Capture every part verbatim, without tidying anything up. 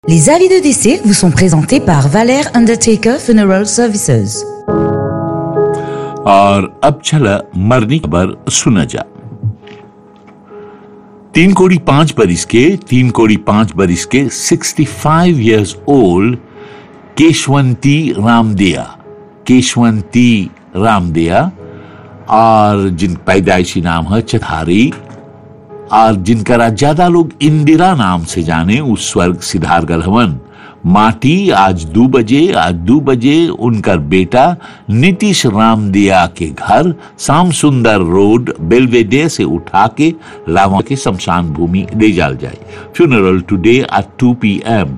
Les avis de décès vous sont présentés par Valère Undertaker Funeral Services. और अब चला मरने की खबर सुना जा। तीन कोड़ी पांच बरिस के तीन कोड़ी पांच बरिस के sixty five years old Keshvanti Ramdiya Keshvanti Ramdiya और जिन पैदाइशी नाम है चथारी और जिनका ज्यादा लोग इंदिरा नाम से जाने उस स्वर्ग सिद्धार गलहवन माटी आज दो बजे आज दो बजे उनका बेटा नीतीश रामदिया के घर शाम सुंदर रोड बेलवेडेयर से उठा के लावा के शमशान भूमि ले जाल जाए। Funeral today at two PM M.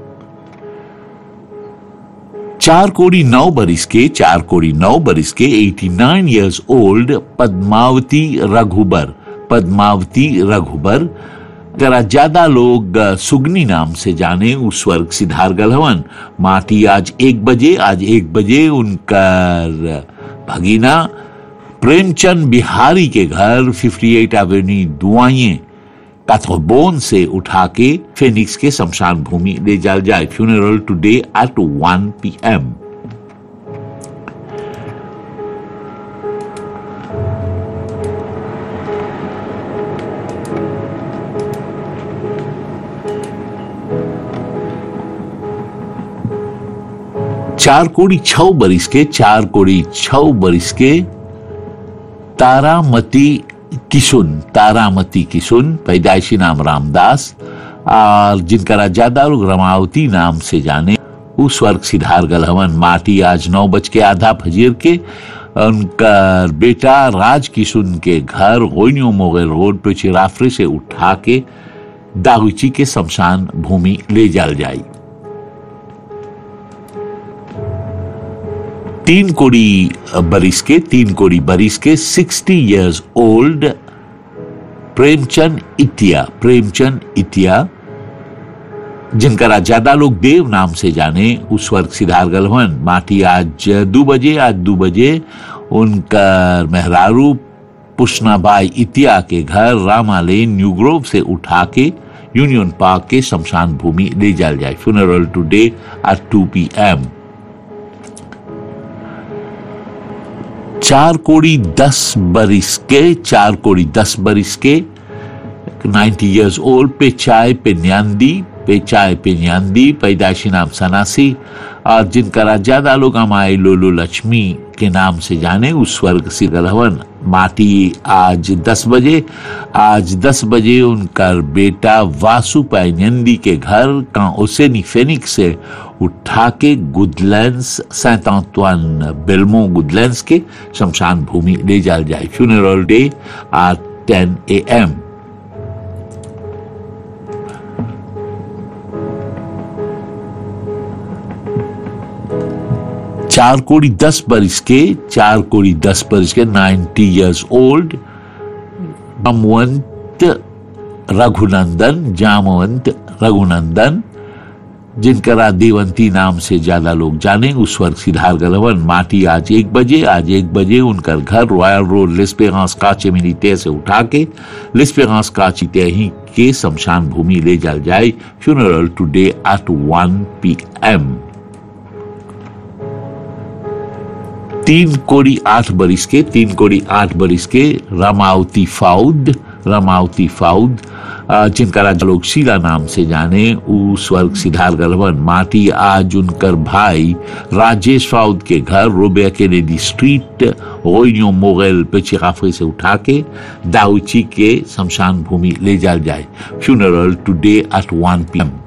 चार कोड़ी नौ बरिस के चार कोड़ी नौ बरिस के eighty nine years old Padmavati Raghubar Padmavati Raghubar जरा ज्यादा लोग सुगनी नाम से जाने उस स्वर्ग सिद्धार गलहवन माटी आज एक बजे आज एक बजे उनका भगीना प्रेमचंद बिहारी के घर फिफ्टी एट एवेन्यू दुआइए कैथोबोन से उठा के फेनिक्स के शमशान भूमि ले जाल जाए। Funeral today at one P M. चार कोड़ी छह बरिस के चार कोड़ी छह बरिस के तारामती किशुन तारामती किशुन पैदाइशी नाम रामदास और जिनका ज्यादा लोग रमावती नाम से जाने उस स्वर्ग सिद्धार गलहवन माटी आज नौ बज के आधा फजीर के उनका बेटा राज किशुन के घर गोइनियो मोगल रोड पे चिराफरे से उठा के दागुची के शमशान भूमि ले जाल जाई। तीन कोड़ी बरिस के तीन कोड़ी बरिस के sixty years old Premchand Itiya Premchand Itiya जिनका ज्यादा लोग देव नाम से जाने उस स्वर्ग सिद्धार गलहवन माटी आज दो बजे आज दो बजे उनका मेहरारू पुष्णाबाई इटिया के घर रामालेन न्यू ग्रोव से उठा के यूनियन पार्क के शमशान भूमि ले जाल जाए। Funeral today at two PM M. चार कोड़ी दस बरिस के चार कोड़ी दस बरिस के नाइन्टी इयर्स ओल्ड पेचाय पेन्यांदी पेचाय पेन्यांदी पैदाइशी नाम सनासी और जिनका ज्यादा लोग अमाई लोलो लक्ष्मी के नाम से जाने उस स्वर्ग से गलहवन माटी आज दस बजे आज दस बजे उनका बेटा वासु पैन्यंदी के घर का ओसेनी फेनिक्स से उठा के गुडलैंड्स सेंट आंतुआन बेलमो गुडलैंड्स के शमशान भूमि ले जाल जाए। फ्यूनरल डे एट टेन ए एम। चार कोड़ी दस बरिस के चार कोड़ी दस बरिस के ninety years old Jamwant Raghunandan Jamwant Raghunandan जिनका देवंती नाम से ज्यादा लोग जाने उस स्वर्ग सिद्धार गलहवन माटी आज एक बजे आज एक बजे उनका घर रॉयल रोड लेस्पेरांस काचे मिलीते से उठा के लेस्पेरांस काची ही के शमशान भूमि ले जाल जाए। Funeral today at one P M. तीन कोड़ी आठ बरिस के तीन कोड़ी आठ बरिस के रामावती फाउद रामावती फाउद जिनका लोग शीला नाम से जाने उस स्वर्ग सिद्धार गलहवन माटी आज उनकर भाई राजेश फाउद के घर रोबे केनेडी स्ट्रीट गोइनियो मोगल पे चिराफे से उठा के दाउची के शमशान भूमि ले जाल जाए। Funeral today at one P M.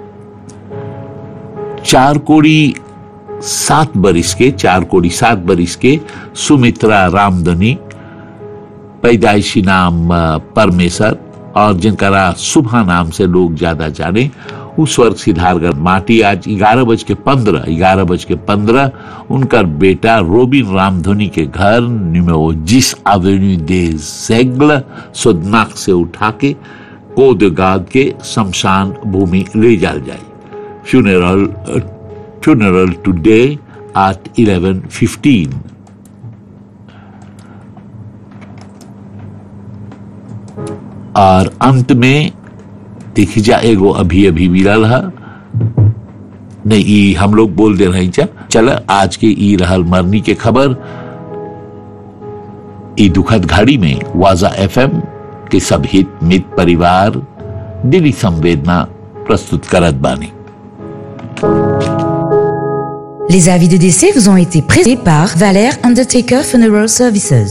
चार कोड़ी सात बरिस के चार कोड़ी सात बरिस के सुमित्रा रामधनी पैदाइशी नाम परमेश्वर और जिनका सुबह नाम से लोग ज्यादा जाने उस स्वर्ग सिद्धार माटी आज ग्यारह बज के पंद्रह ग्यारह बज के पंद्रह उनका बेटा रोबिन रामधनी के घर न्यूमेरो जिस एवेन्यू दे ज़ेग्ल सोदनाक से उठा के कोदगाद के शमशान भूमि ले जाल जाए। Funeral funeral today at eleven fifteen. और अंत में देखी जा एगो अभी अभी मिलल है नहीं ई हम लोग बोल दे रहे चा चल आज के ई रहल मरनी के खबर ई दुखद घड़ी में वाजा एफएम के सब हित मित परिवार दिली संवेदना प्रस्तुत करत बानी। Les avis de décès vous ont été présentés par Valère Undertaker Funeral Services.